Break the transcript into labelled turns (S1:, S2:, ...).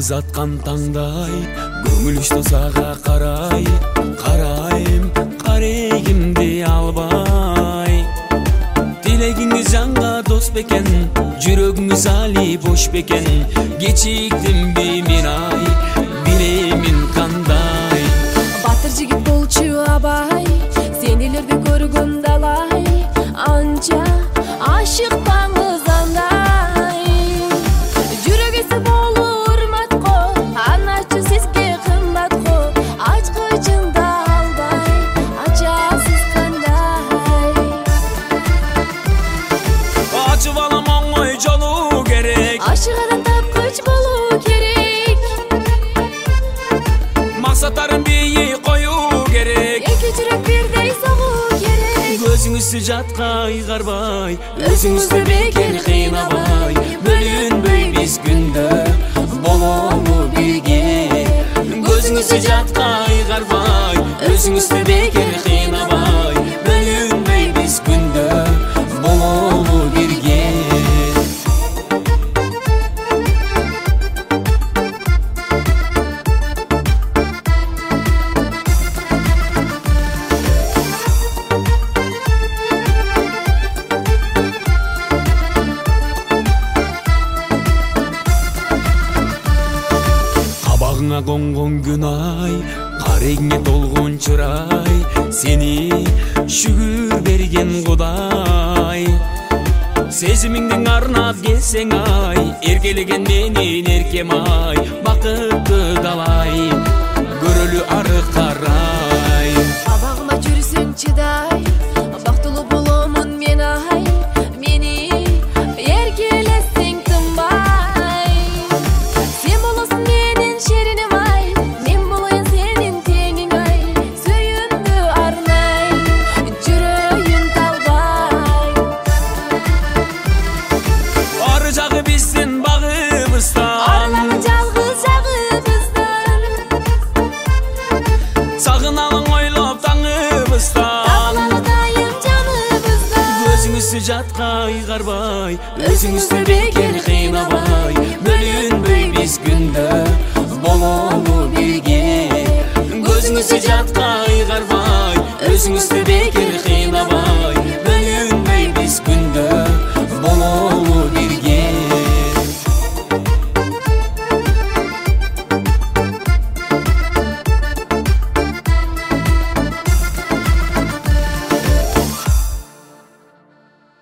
S1: Күз аткан таңдай көңүлүштү сага карайым карегимди албай. Тилегиңиз жанга дос бекен, жүрөгүңүз али бош бекен. Кечиктимби мен билемин кандай.
S2: Батыр жигит болчу абай, сенилерди көргөн далай. Анча ашыкпаңыз андай. Жүрөгүсү болу урмат го, аначы сизге кымбат го. Ачкычында албай, ачасыз кандай.
S1: Ачып алам оңой жолу керек,
S2: Ашыгадан тапкыч болуу керек.
S1: максаттарын бийик коюу керек.
S2: Эки жүрөк бирдей согуу керек.
S1: Өзүңүздү жатка ыйгарбай, өзүңүздү бекер кыйнабай. Бөлүнбөй биз күндө бололу бирге. Өзүңүздү жатка ыйгарбай, өзүңүздү бекер кыйнабай. Бөлүнбөй биз күндө бололу бирге. Кабагыңа конгон күн ай, карегиңе толгон чырай. Сени шүгүр берген Кудай. Сезимиңдин арнап келсең ай, эркелеген менин эркем ай. Бакытты далай, көрөлү ары карай.
S2: Абагыма жүрсөң чыдай, бактылуу боломун мен ай. Мени эркелесең тынбай. Сен болосуң менин шериним ай, мен болоюн сенин теңиң ай. Сүйүндү арнай, жүрөйүн талбай.
S1: Ары жагы биздин багыбыздан,
S2: Арнагы жалгыз жагыбыздан.
S1: сагыналың ойлоп таңыбыздан.
S2: Дайым жаныбыздан.
S1: Өзүңүздү жатка ыйгарбай, өзүңүздү бекер кыйнабай. Бөлүнбөй биз күндө бололу бирге. Өзүңүздү жатка ыйгарбай, өзүңүздү бекер